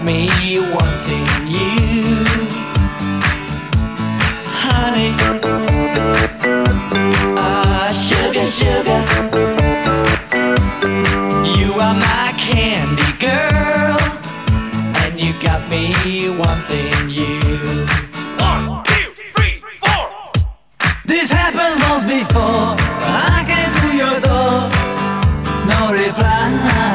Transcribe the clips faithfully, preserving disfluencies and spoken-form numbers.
me wanting you, honey. Ah, sugar, sugar, you are my candy girl, and you got me wanting you. One, two, three, four. This happened once before. I came through your door, no reply.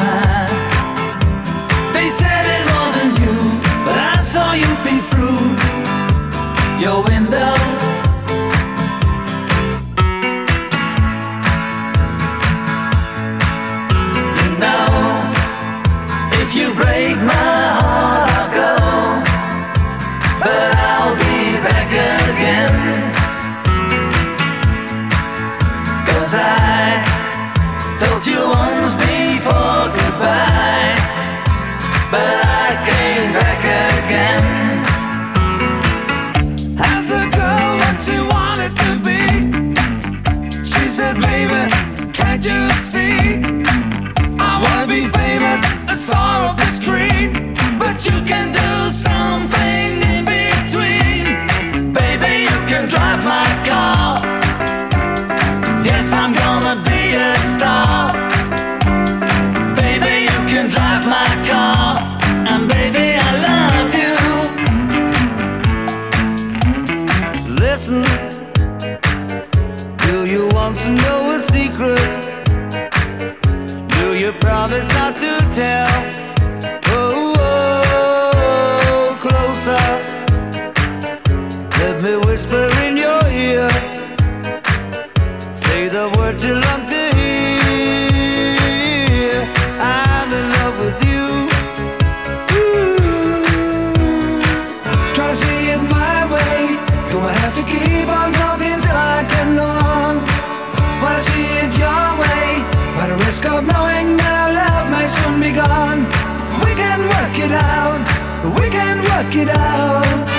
They said it wasn't you, but I saw you peep through your window. You know, if you break my heart, I'll go, but I'll be back again. 'Cause I told you once before goodbye, but I came back again. Asked the girl what she wanted to be. She said, baby, can't you see? I wanna be famous, a star of the screen, but you can do something in between. Baby, you can drive my car. Yes, I'm gonna be a star. Baby, you can drive my car, and baby, I love you. Listen, do you want to know a secret? Do you promise not to tell? Oh, oh, closer. Let me whisper in your ear. Say the words you long to hear. I'm in love with you. Try to see it my way. Do I have to keep on talking till I can go on? Wanna see it your way, by the risk of knowing that our love may soon be gone. We can work it out, we can work it out.